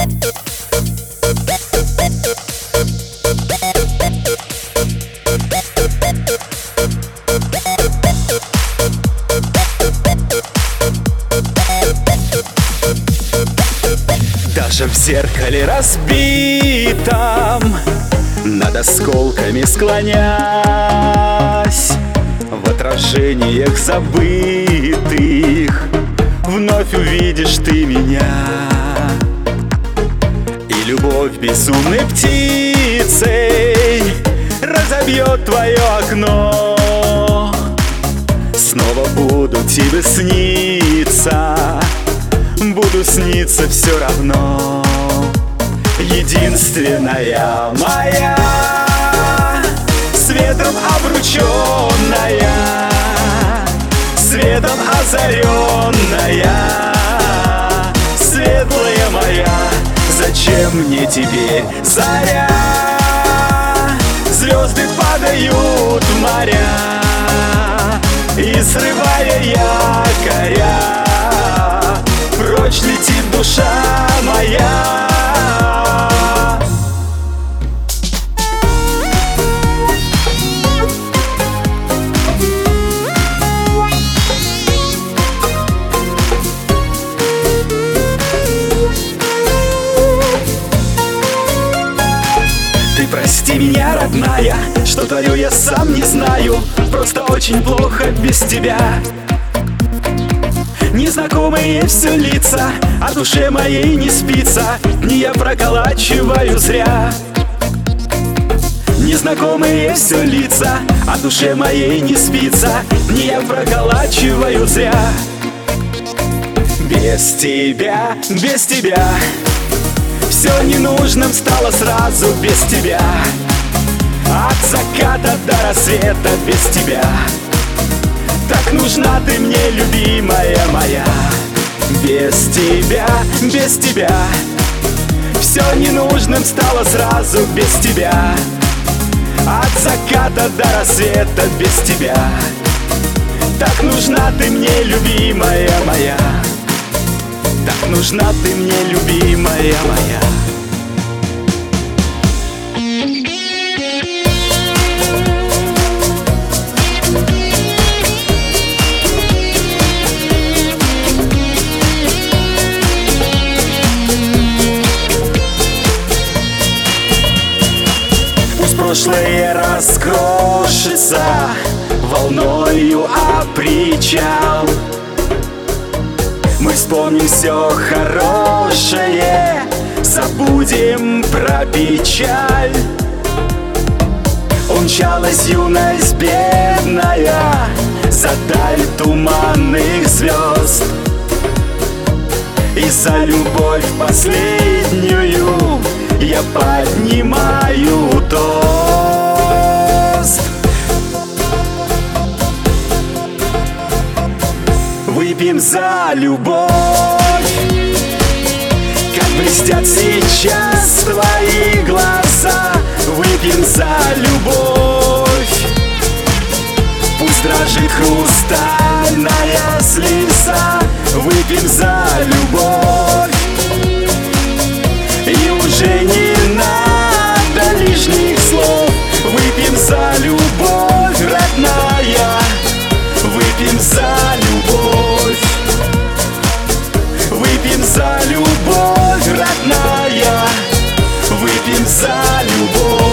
Даже в зеркале разбитом, над осколками склонясь, в отражениях забытых вновь увидишь ты меня. И любовь безумной птицей разобьет твое окно. Снова буду тебе сниться, буду сниться все равно. Единственная моя, с ветром обрученная, светом озаренная, светлая моя. Зачем мне теперь заря? Звезды падают в моря, и срывая якоря, прочь летит душа моя. Ты прости меня, родная, что творю я сам не знаю. Просто очень плохо без тебя. Незнакомые все лица, а душе моей не спится, не я проколачиваю зря. Незнакомые все лица, а душе моей не спится, не я проколачиваю зря. Без тебя все ненужным стало сразу без тебя. От заката до рассвета без тебя. Так нужна ты мне, любимая моя. Без тебя все ненужным стало сразу без тебя. От заката до рассвета без тебя. Так нужна ты мне, любимая моя. Так нужна ты мне, любимая моя. Прошлое раскрошится волною о причал. Мы вспомним все хорошее, забудем про печаль. Умчалась юность бедная за даль туманных звезд. И за любовь последнюю я поднимаю тост. Выпьем за любовь, как блестят сейчас твои глаза. Выпьем за любовь, пусть дрожит хрустальная слеза. Выпьем за любовь, и уже не надо лишних слов. Выпьем за любовь, родная. Выпьем за любовь. Выпьем за любовь, родная. Выпьем за любовь.